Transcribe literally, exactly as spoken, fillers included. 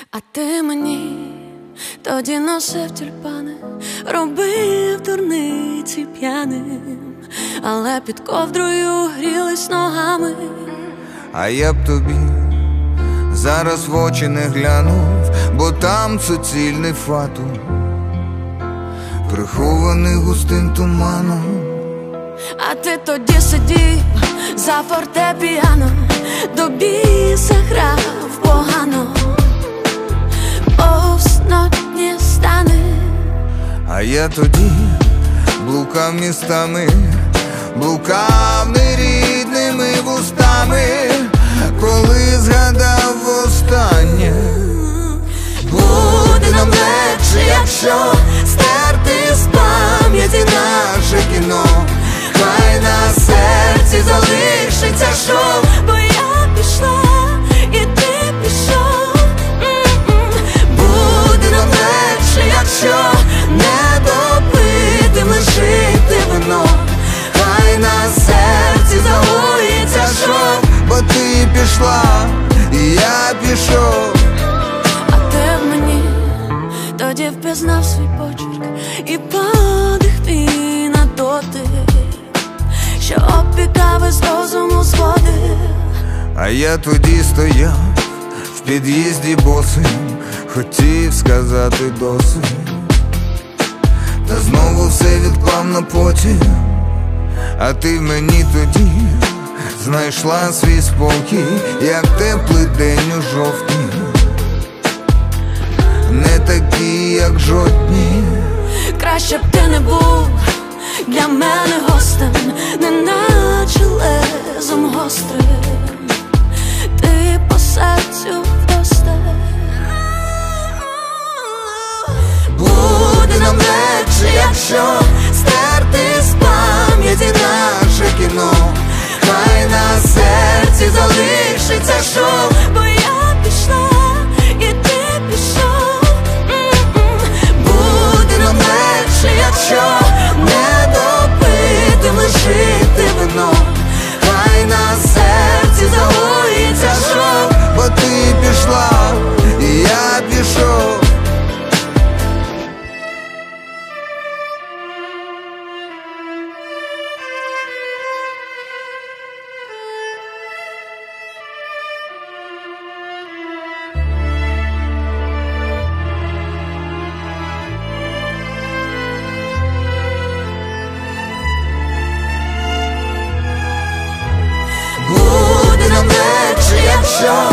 А ти мені тоді носив тюльпани, робив дурниці п'яним, але під ковдрою грілись ногами. А я б тобі зараз в очі не глянув, бо там суцільний фатум, прихований густим туманом. А ти тоді сидів за фортепіано, до біса грав погано, повснотні стани. А я тоді блукав містами, блукав нерідними вустами, коли згадав востаннє. Буде нам легше, якщо стерти з пам'яті наше кіно. Хай на серці залишиться шов, бо я пішла, і ти пішов. Буде нам легше, якщо не допити, лишити вино. Хай на серці загоїться шов, бо ти пішла, і я пішов. А ти в мені тоді впізнав свій почерк і подих твій на дотик, що опікав із розуму зводив. А я тоді стояв в під'їзді босим, хотів сказати досить, та знову все відклав на потім. А ти в мені тоді знайшла свій спокій, як теплий день у жовтні, не такий, як жодні. Краще б ти не був для мене гостем, неначе лезом гострим, ти по серцю вдосталь. Буде нам легше, якщо стерти з пам'яті наше кіно. Хай на серці залишиться шов, бо я пішла, і ти пішов. Буде нам легше, якщо не допити, лишити вино. Хай на серці загоїться шов, бо ти пішла, і я пішов. Буде нам легше, якщо